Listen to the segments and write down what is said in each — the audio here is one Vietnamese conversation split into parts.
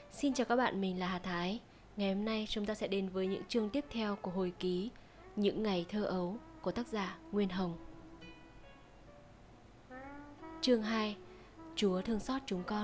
Xin chào các bạn, mình là Hà Thái. Ngày hôm nay chúng ta sẽ đến với những chương tiếp theo của hồi ký Những ngày thơ ấu của tác giả Nguyên Hồng. Chương 2. Chúa thương xót chúng con.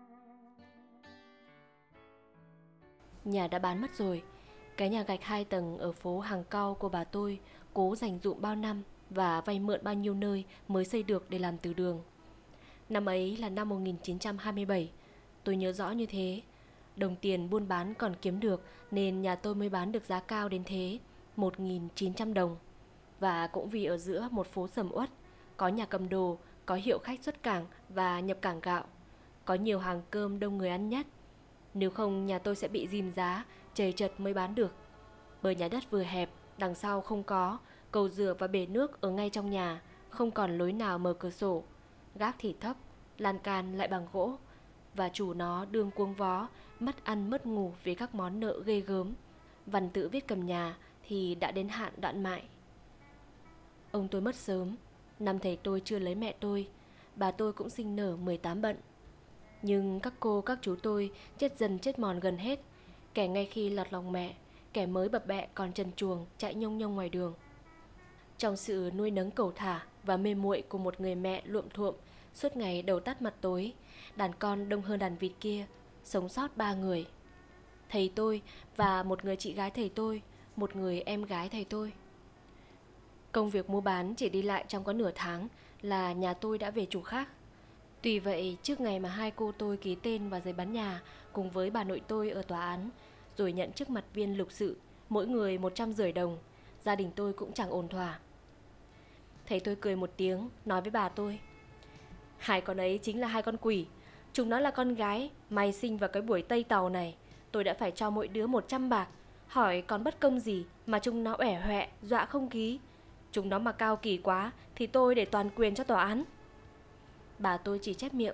Nhà đã bán mất rồi. Cái nhà gạch 2 tầng ở phố Hàng Cau của bà tôi cố dành dụm bao năm và vay mượn bao nhiêu nơi mới xây được để làm từ đường. Năm ấy là năm 1927, tôi nhớ rõ như thế. Đồng tiền buôn bán còn kiếm được nên nhà tôi mới bán được giá cao đến thế, 1.900 đồng. Và cũng vì ở giữa một phố sầm uất, có nhà cầm đồ, có hiệu khách xuất cảng và nhập cảng gạo, có nhiều hàng cơm đông người ăn nhất. Nếu không nhà tôi sẽ bị dìm giá, chầy chật mới bán được. Bởi nhà đất vừa hẹp, đằng sau không có, cầu rửa và bể nước ở ngay trong nhà, không còn lối nào mở cửa sổ. Gác thì thấp, lan can lại bằng gỗ, và chủ nó đương cuống vó, mất ăn mất ngủ vì các món nợ ghê gớm. Văn tự viết cầm nhà thì đã đến hạn đoạn mại. Ông tôi mất sớm, năm thầy tôi chưa lấy mẹ tôi, bà tôi cũng sinh nở 18 bận. Nhưng các cô các chú tôi chết dần chết mòn gần hết, kẻ ngay khi lọt lòng mẹ, kẻ mới bập bẹ còn trần truồng chạy nhông nhông ngoài đường. Trong sự nuôi nấng cẩu thả và mê muội của một người mẹ luộm thuộm suốt ngày đầu tắt mặt tối, đàn con đông hơn đàn vịt kia, sống sót 3 người. Thầy tôi và một người chị gái thầy tôi, một người em gái thầy tôi. Công việc mua bán chỉ đi lại trong có nửa tháng là nhà tôi đã về chủ khác. Tuy vậy, trước ngày mà hai cô tôi ký tên vào giấy bán nhà cùng với bà nội tôi ở tòa án, rồi nhận trước mặt viên lục sự, mỗi người 150 đồng, gia đình tôi cũng chẳng ổn thỏa. Thầy tôi cười một tiếng, nói với bà tôi: hai con ấy chính là hai con quỷ. Chúng nó là con gái, may sinh vào cái buổi Tây Tàu này. Tôi đã phải cho mỗi đứa 100 bạc. Hỏi còn bất công gì mà chúng nó uể hoẹ, dọa không ký. Chúng nó mà cao kỳ quá thì tôi để toàn quyền cho tòa án. Bà tôi chỉ chép miệng: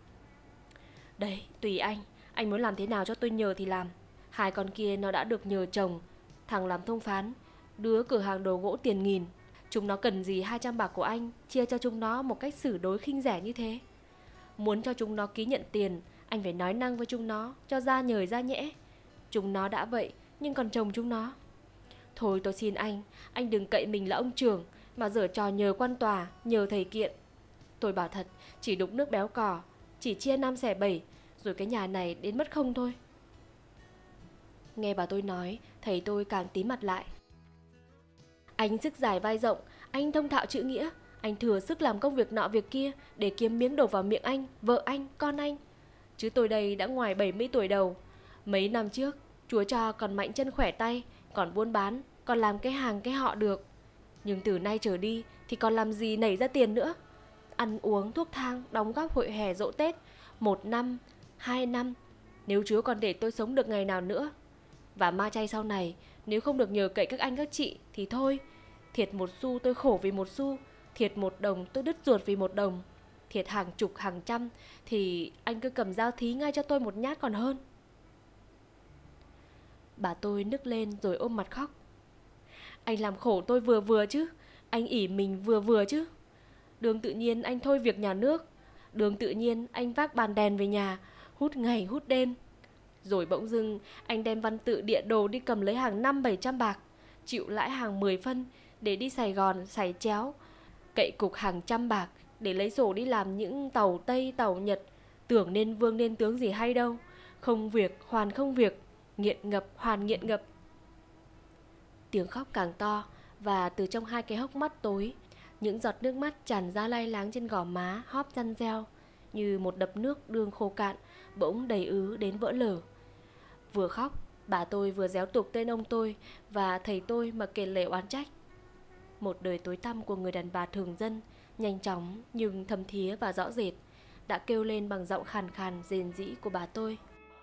đấy, tùy anh muốn làm thế nào cho tôi nhờ thì làm. Hai con kia nó đã được nhờ chồng, thằng làm thông phán, đứa cửa hàng đồ gỗ tiền nghìn. Chúng nó cần gì 200 bạc của anh chia cho chúng nó một cách xử đối khinh rẻ như thế? Muốn cho chúng nó ký nhận tiền, anh phải nói năng với chúng nó, cho ra nhời ra nhẽ. Chúng nó đã vậy, nhưng còn chồng chúng nó. Thôi tôi xin anh đừng cậy mình là ông trưởng mà giở trò nhờ quan tòa, nhờ thầy kiện. Tôi bảo thật, chỉ đục nước béo cò, chỉ chia 5/7, rồi cái nhà này đến mất không thôi. Nghe bà tôi nói, thầy tôi càng tím mặt lại. Anh sức dài vai rộng, anh thông thạo chữ nghĩa, anh thừa sức làm công việc nọ việc kia để kiếm miếng đổ vào miệng anh, vợ anh, con anh. Chứ tôi đây đã ngoài 70 tuổi đầu. Mấy năm trước, Chúa cho còn mạnh chân khỏe tay, còn buôn bán, còn làm cái hàng cái họ được. Nhưng từ nay trở đi thì còn làm gì nảy ra tiền nữa. Ăn uống, thuốc thang, đóng góp hội hè dỗ Tết, 1 năm, 2 năm, nếu Chúa còn để tôi sống được ngày nào nữa. Và ma chay sau này, nếu không được nhờ cậy các anh các chị thì thôi. Thiệt 1 xu tôi khổ vì 1 xu, thiệt 1 đồng tôi đứt ruột vì 1 đồng, thiệt hàng chục hàng trăm thì anh cứ cầm dao thí ngay cho tôi 1 nhát còn hơn. Bà tôi nức lên rồi ôm mặt khóc. Anh làm khổ tôi vừa vừa chứ, anh ỷ mình vừa vừa chứ. Đường tự nhiên anh thôi việc nhà nước, đường tự nhiên anh vác bàn đèn về nhà, hút ngày hút đêm. Rồi bỗng dưng anh đem văn tự địa đồ đi cầm lấy hàng 500-700 bạc, chịu lãi hàng 10 phân để đi Sài Gòn sảy chéo, cậy cục hàng trăm bạc để lấy sổ đi làm những tàu Tây tàu Nhật, tưởng nên vương nên tướng gì hay đâu. Không việc hoàn không việc, nghiện ngập hoàn nghiện ngập. Tiếng khóc càng to, và từ trong hai cái hốc mắt tối, những giọt nước mắt tràn ra lai láng trên gò má hóp răn reo, như một đập nước đương khô cạn, bỗng đầy ứ đến vỡ lở. Vừa khóc, bà tôi vừa réo tục tên ông tôi và thầy tôi mà kể lể oán trách. Một đời tối tăm của người đàn bà thường dân, nhanh chóng nhưng thâm thía và rõ rệt, đã kêu lên bằng giọng khàn khàn rền rĩ của bà tôi.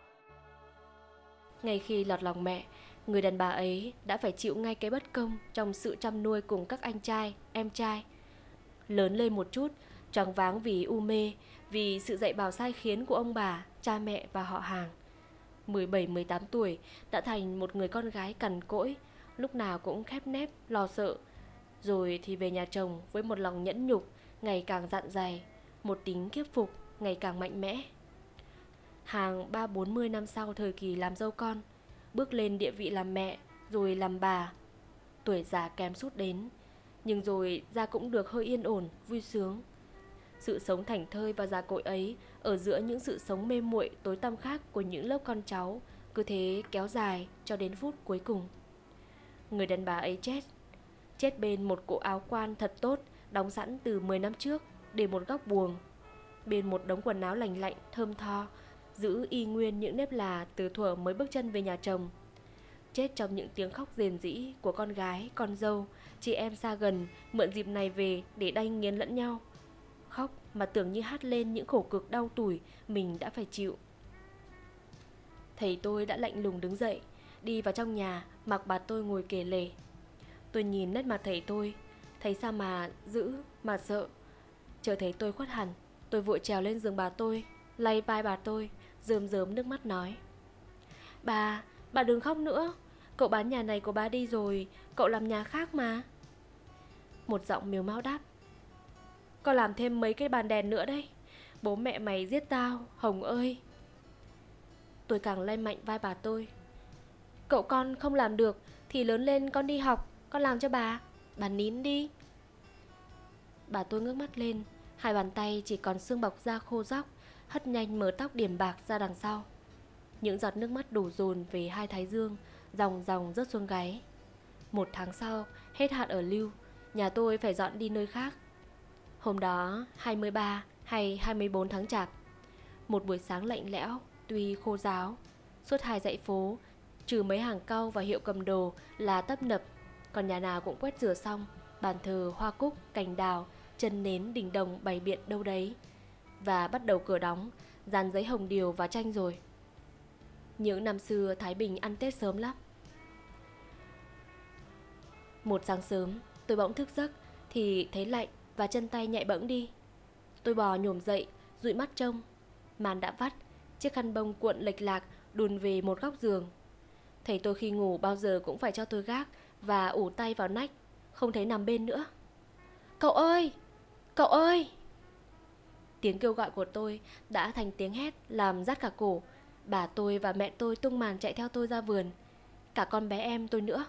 Ngay khi lọt lòng mẹ, người đàn bà ấy đã phải chịu ngay cái bất công trong sự chăm nuôi cùng các anh trai, em trai. Lớn lên một chút, choáng váng vì u mê, vì sự dạy bảo sai khiến của ông bà, cha mẹ và họ hàng. 17-18 tuổi đã thành một người con gái cằn cỗi, lúc nào cũng khép nép, lo sợ. Rồi thì về nhà chồng với một lòng nhẫn nhục ngày càng dạn dày, một tính kiếp phục ngày càng mạnh mẽ. hàng 30-40 năm sau thời kỳ làm dâu con, bước lên địa vị làm mẹ, rồi làm bà. Tuổi già kém sút đến, nhưng rồi ra cũng được hơi yên ổn, vui sướng. Sự sống thảnh thơi và già cỗi ấy ở giữa những sự sống mê muội tối tăm khác của những lớp con cháu cứ thế kéo dài cho đến phút cuối cùng. Người đàn bà ấy chết bên một bộ áo quan thật tốt đóng sẵn từ 10 năm trước để một góc buồng, bên một đống quần áo lành lạnh thơm tho, giữ y nguyên những nếp là từ thuở mới bước chân về nhà chồng. Chết trong những tiếng khóc rền rĩ của con gái, con dâu, chị em xa gần mượn dịp này về để đanh nghiến lẫn nhau. Khóc mà tưởng như hát lên những khổ cực đau tủi mình đã phải chịu. Thầy tôi đã lạnh lùng đứng dậy, đi vào trong nhà, mặc bà tôi ngồi kể lể. Tôi nhìn nét mặt thầy tôi, thấy sao mà dữ, mà sợ. Chờ thấy tôi khuất hẳn, tôi vội trèo lên giường bà tôi, lay vai bà tôi, rơm rớm nước mắt nói: Bà đừng khóc nữa. Cậu bán nhà này của bà đi rồi, cậu làm nhà khác mà. Một giọng mếu máo đáp: Con làm thêm mấy cái bàn đèn nữa đây. Bố mẹ mày giết tao, Hồng ơi. Tôi càng lay mạnh vai bà tôi: Cậu con không làm được thì lớn lên con đi học, con làm cho bà nín đi. Bà tôi ngước mắt lên, hai bàn tay chỉ còn xương bọc da khô róc, hất nhanh mớ tóc điểm bạc ra đằng sau. Những giọt nước mắt đổ dồn về hai thái dương, dòng dòng rớt xuống gáy. 1 tháng sau, hết hạn ở Lưu, nhà tôi phải dọn đi nơi khác. Hôm đó 23 hay 24 tháng Chạp, một buổi sáng lạnh lẽo, tuy khô ráo. Suốt 2 dãy phố, trừ mấy hàng cau và hiệu cầm đồ là tấp nập, còn nhà nào cũng quét rửa xong, bàn thờ, hoa cúc, cành đào, chân nến, đình đồng bày biện đâu đấy. Và bắt đầu cửa đóng, dàn giấy hồng điều và tranh rồi. Những năm xưa Thái Bình ăn Tết sớm lắm. Một sáng sớm, tôi bỗng thức giấc thì thấy lạnh và chân tay nhạy bẫng đi. Tôi bò nhổm dậy, dụi mắt trông. Màn đã vắt, chiếc khăn bông cuộn lệch lạc đùn về một góc giường. Thầy tôi khi ngủ bao giờ cũng phải cho tôi gác và ủ tay vào nách, không thấy nằm bên nữa. Cậu ơi! Cậu ơi! Tiếng kêu gọi của tôi đã thành tiếng hét làm rát cả cổ. Bà tôi và mẹ tôi tung màn chạy theo tôi ra vườn, cả con bé em tôi nữa.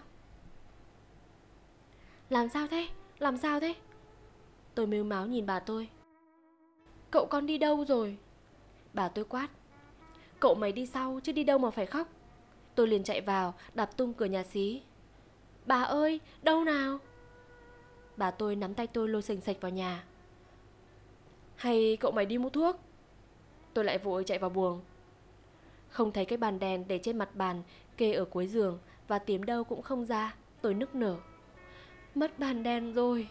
Làm sao thế? Làm sao thế? Tôi mếu máo nhìn bà tôi. Cậu con đi đâu rồi? Bà tôi quát. Cậu mày đi sau chứ đi đâu mà phải khóc. Tôi liền chạy vào, đạp tung cửa nhà xí. Bà ơi, đâu nào? Bà tôi nắm tay tôi lôi sềnh sạch vào nhà. Hay cậu mày đi mua thuốc? Tôi lại vội chạy vào buồng. Không thấy cái bàn đèn để trên mặt bàn kê ở cuối giường, và tìm đâu cũng không ra. Tôi nức nở. Mất bàn đèn rồi.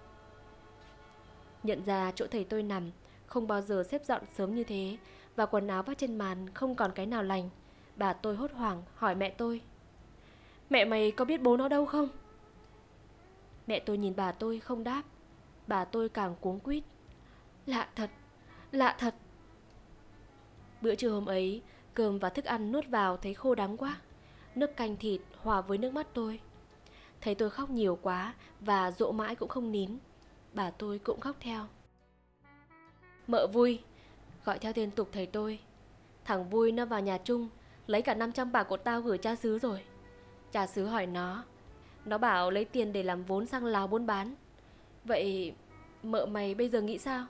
Nhận ra chỗ thầy tôi nằm không bao giờ xếp dọn sớm như thế, và quần áo vắt trên màn không còn cái nào lành, bà tôi hốt hoảng hỏi mẹ tôi. Mẹ mày có biết bố nó đâu không? Mẹ tôi nhìn bà tôi không đáp. Bà tôi càng cuống quýt. Lạ thật, lạ thật. Bữa trưa hôm ấy, cơm và thức ăn nuốt vào thấy khô đắng quá. Nước canh thịt hòa với nước mắt tôi. Thấy tôi khóc nhiều quá và dỗ mãi cũng không nín, bà tôi cũng khóc theo. Mợ Vui, gọi theo tên tục thầy tôi. Thằng Vui nó vào nhà Trung, lấy cả 500 bạc của tao gửi cha xứ rồi. Cha xứ hỏi nó bảo lấy tiền để làm vốn sang Lào buôn bán. Vậy mợ mày bây giờ nghĩ sao?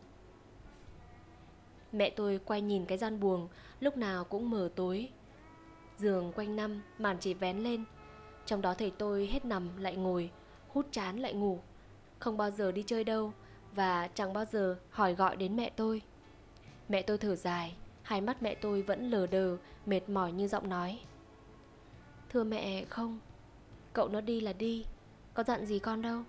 Mẹ tôi quay nhìn cái gian buồng, lúc nào cũng mờ tối. Giường quanh năm, màn chỉ vén lên. Trong đó thầy tôi hết nằm lại ngồi, hút chán lại ngủ, không bao giờ đi chơi đâu, và chẳng bao giờ hỏi gọi đến mẹ tôi. Mẹ tôi thở dài, hai mắt mẹ tôi vẫn lờ đờ, mệt mỏi như giọng nói. Thưa mẹ, không, cậu nó đi là đi, có dặn gì con đâu.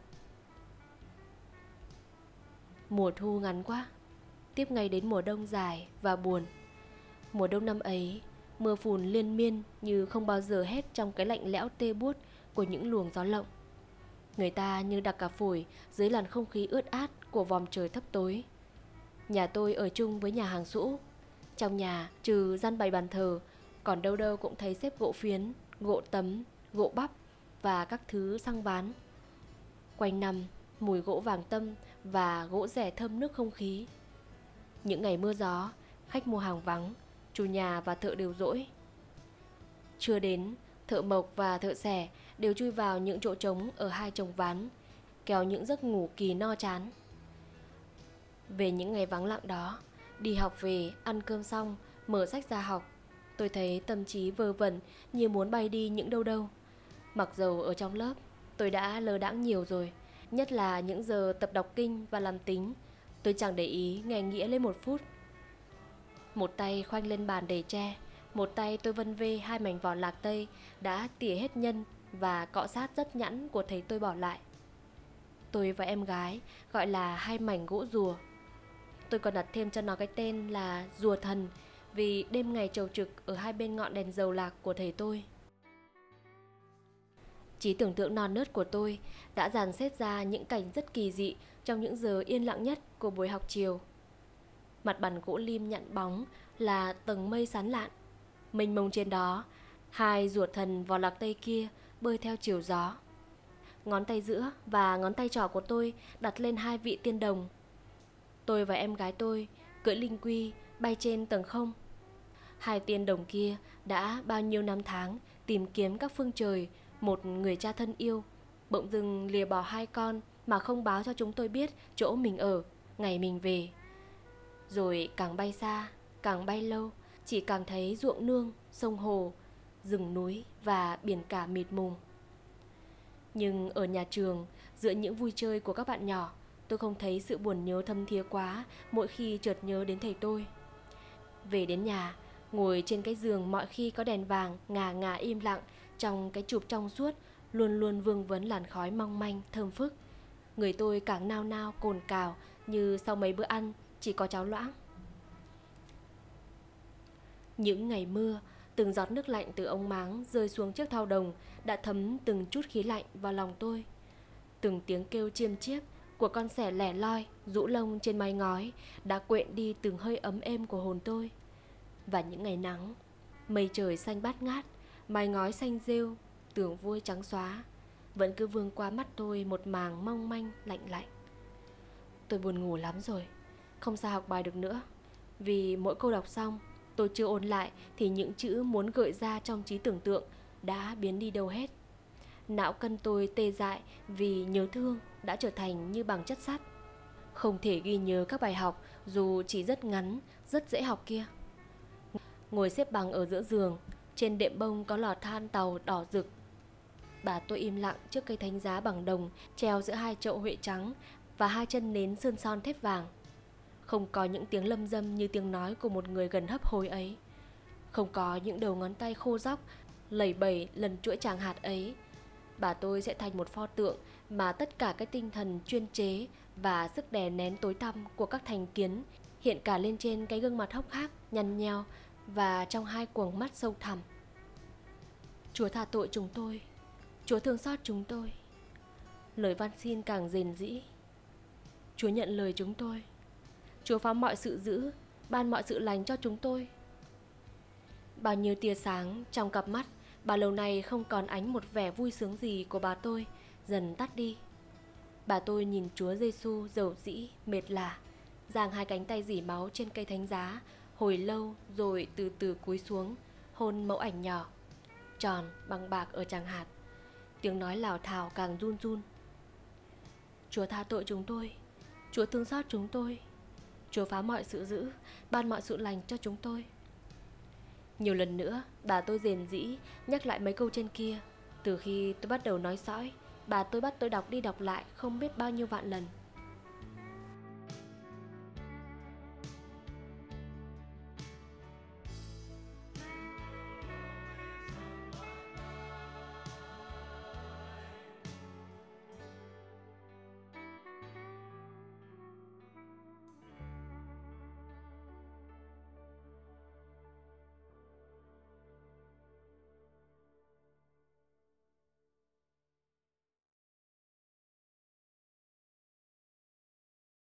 Mùa thu ngắn quá, tiếp ngay đến mùa đông dài và buồn. Mùa đông năm ấy, mưa phùn liên miên như không bao giờ hết trong cái lạnh lẽo tê buốt của những luồng gió lộng. Người ta như đặc cả phổi dưới làn không khí ướt át của vòm trời thấp tối. Nhà tôi ở chung với nhà hàng Sũ. Trong nhà trừ gian bày bàn thờ, còn đâu đâu cũng thấy xếp gỗ phiến, gỗ tấm, gỗ bắp và các thứ xăng ván. Quanh năm mùi gỗ vàng tâm và gỗ rẻ thơm nước không khí. Những ngày mưa gió, khách mua hàng vắng, chủ nhà và thợ đều dỗi. Chưa đến, thợ mộc và thợ xẻ đều chui vào những chỗ trống ở hai chồng ván, kéo những giấc ngủ kỳ no chán. Về những ngày vắng lặng đó, đi học về, ăn cơm xong, mở sách ra học, tôi thấy tâm trí vơ vẩn như muốn bay đi những đâu đâu. Mặc dầu ở trong lớp, tôi đã lơ đãng nhiều rồi, nhất là những giờ tập đọc kinh và làm tính, tôi chẳng để ý nghe nghĩa lên một phút. Một tay khoanh lên bàn đầy tre, một tay tôi vân vê hai mảnh vỏ lạc tây đã tỉa hết nhân và cọ sát rất nhẵn của thầy tôi bỏ lại. Tôi và em gái gọi là hai mảnh gỗ rùa. Tôi còn đặt thêm cho nó cái tên là rùa thần, vì đêm ngày trầu trực ở hai bên ngọn đèn dầu lạc của thầy tôi. Trí tưởng tượng non nớt của tôi đã dàn xếp ra những cảnh rất kỳ dị trong những giờ yên lặng nhất của buổi học chiều. Mặt bằng gỗ lim nhẵn bóng là tầng mây sán lạn, mênh mông trên đó, hai rùa thần vỏ lạc tây kia bơi theo chiều gió. Ngón tay giữa và ngón tay trỏ của tôi đặt lên hai vị tiên đồng. Tôi và em gái tôi cưỡi linh quy bay trên tầng không. Hai tiên đồng kia đã bao nhiêu năm tháng tìm kiếm các phương trời một người cha thân yêu, bỗng dưng lìa bỏ hai con mà không báo cho chúng tôi biết chỗ mình ở, ngày mình về. Rồi càng bay xa, càng bay lâu, chỉ càng thấy ruộng nương, sông hồ, rừng núi và biển cả mịt mùng. Nhưng ở nhà trường, giữa những vui chơi của các bạn nhỏ, tôi không thấy sự buồn nhớ thâm thía quá mỗi khi chợt nhớ đến thầy tôi. Về đến nhà, ngồi trên cái giường mọi khi có đèn vàng ngà ngà im lặng trong cái chụp trong suốt, luôn luôn vương vấn làn khói mong manh thơm phức. Người tôi càng nao nao cồn cào như sau mấy bữa ăn chỉ có cháo loãng. Những ngày mưa, từng giọt nước lạnh từ ống máng rơi xuống chiếc thau đồng đã thấm từng chút khí lạnh vào lòng tôi. Từng tiếng kêu chiêm chiếp của con sẻ lẻ loi rũ lông trên mái ngói đã quện đi từng hơi ấm êm của hồn tôi. Và những ngày nắng, mây trời xanh bát ngát, mái ngói xanh rêu, tường vôi trắng xóa, vẫn cứ vương qua mắt tôi một màng mong manh lạnh lạnh. Tôi buồn ngủ lắm rồi, không sao học bài được nữa, vì mỗi câu đọc xong tôi chưa ôn lại thì những chữ muốn gợi ra trong trí tưởng tượng đã biến đi đâu hết. Não cân tôi tê dại vì nhớ thương đã trở thành như bằng chất sắt, không thể ghi nhớ các bài học dù chỉ rất ngắn, rất dễ học kia. Ngồi xếp bằng ở giữa giường, trên đệm bông có lò than tàu đỏ rực. Bà tôi im lặng trước cây thánh giá bằng đồng treo giữa hai chậu huệ trắng và hai chân nến sơn son thép vàng. Không có những tiếng lâm dâm như tiếng nói của một người gần hấp hối ấy. Không có những đầu ngón tay khô róc lẩy bẩy lần chuỗi tràng hạt ấy. Bà tôi sẽ thành một pho tượng mà tất cả cái tinh thần chuyên chế và sức đè nén tối tăm của các thành kiến hiện cả lên trên cái gương mặt hốc hác, nhăn nheo và trong hai quầng mắt sâu thẳm. Chúa tha tội chúng tôi, Chúa thương xót chúng tôi. Lời van xin càng rền rĩ. Chúa nhận lời chúng tôi, Chúa phá mọi sự dữ, ban mọi sự lành cho chúng tôi. Bao nhiêu tia sáng trong cặp mắt bao lâu nay không còn ánh một vẻ vui sướng gì của bà tôi dần tắt đi. Bà tôi nhìn Chúa Giêsu dầu dĩ, mệt lả, giang hai cánh tay rỉ máu trên cây thánh giá hồi lâu rồi từ từ cúi xuống, hôn mẫu ảnh nhỏ, tròn bằng bạc ở tràng hạt. Tiếng nói lảo thảo càng run run. Chúa tha tội chúng tôi, Chúa thương xót chúng tôi, Chúa phá mọi sự dữ, ban mọi sự lành cho chúng tôi. Nhiều lần nữa, bà tôi rền rĩ nhắc lại mấy câu trên kia. Từ khi tôi bắt đầu nói sõi, bà tôi bắt tôi đọc đi đọc lại không biết bao nhiêu vạn lần.